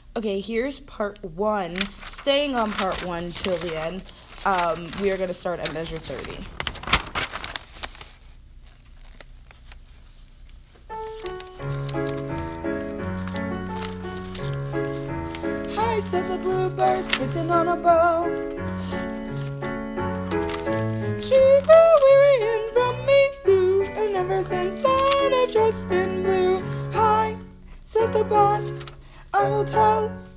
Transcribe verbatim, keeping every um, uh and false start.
Okay, here's part one. Staying on part one till the end, um, we are going to start at measure thirty. Hi, said the bluebird sitting on a bough. She grew weary and from me flew, and ever since then I've just been blue. Hi, said the bat, I will tell